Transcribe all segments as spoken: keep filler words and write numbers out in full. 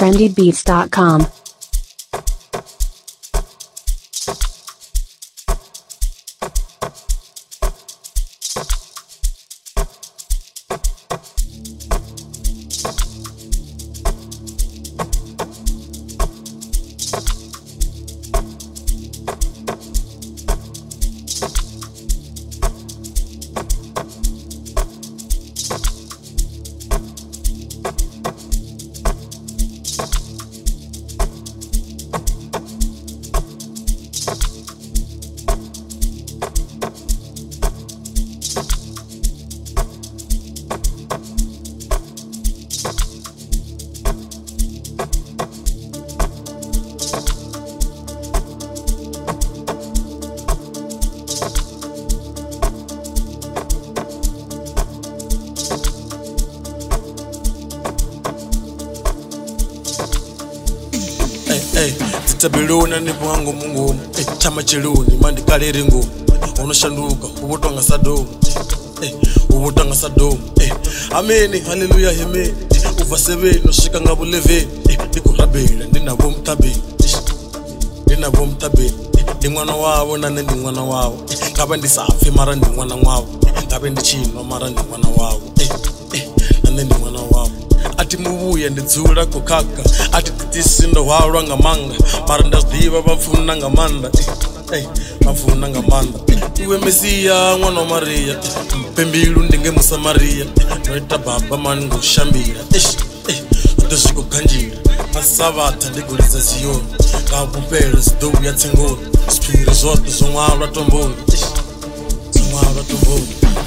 trendy beats dot com. Hey, titabelona ni mwangu mungu hey, chama chiluni mandikaliri ngumu unoshanduka ubutanga sadomu hey, ubutanga sadomu hey, ameni haleluya hemeni uvasebeni ushika ngabuleveni hey, ndikurabela ndinabo mtabeni ndinabo mtabeni ndi mwana wabo nane ndi mwana wabo hey, ngabe ndisafi mara ndi mwana wabo hey, ngabe ndichino mara ndi mwana wabo hey, hey, nane ndi mwana wabo ati mubuye ndidzula kokaka ati titisindo walwa ngamanga mara ndaziva bafuna ngamanda hey bafuna ngamanda iwe mesiya mwana wa Maria mpembilu ndinge musamariya noita baba mani ngoshambira ish eh ndoziko kanjira asabatha ndiguliza ziyoni ngabupela zidobu yatsengoni spirit zote zomwalwa tomboni ish zomwalwa tomboni.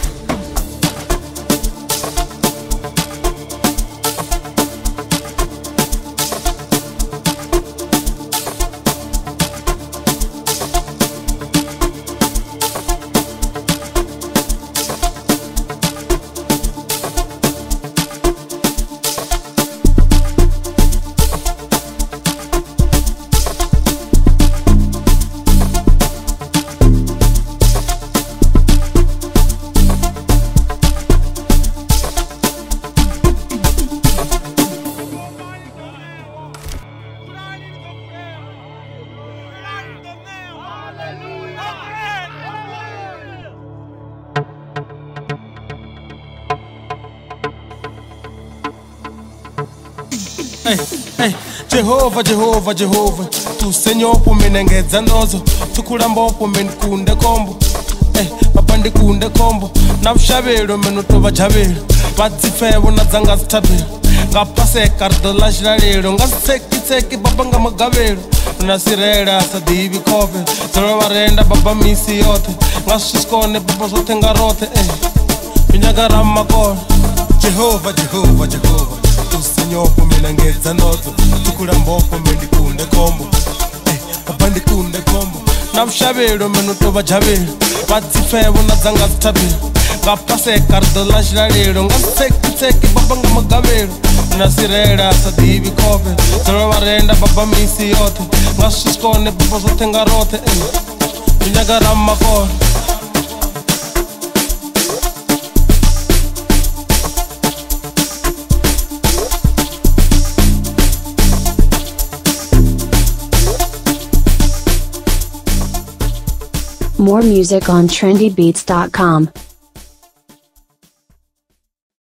Hey, hey, Jehova, Jehova, Jehova, tu Senhor por me nengeza nozo, tu kulambo por me kunde kombo, hey, papandi kunde kombo, na ushabelo menu tova jabelo, vatsifevo na zanga stabelo, ngapase cardo la jlalelo, ngaseki seki baba ngamagavelo, na sirela sa divi kove, zero varenda baba misi yote, ngasiskone baba sote ngarote, hey, minyagarama kore. Jehova, Jehova, Jehova, tu Senhor por me nengeza nozo, tu kulambo por me kunde kombo, hey, papandi kunde kombo, na ushabelo menu tova jabelo, vatsifevo na zanga stabelo, ngapase cardo la jlalelo, ngaseki seki baba ngamagavelo, na sirela sa divi kove, zero varenda baba misi yote, ngasiskone baba sote ngarote, hey, minyagarama kore. More music on trendy beats dot com.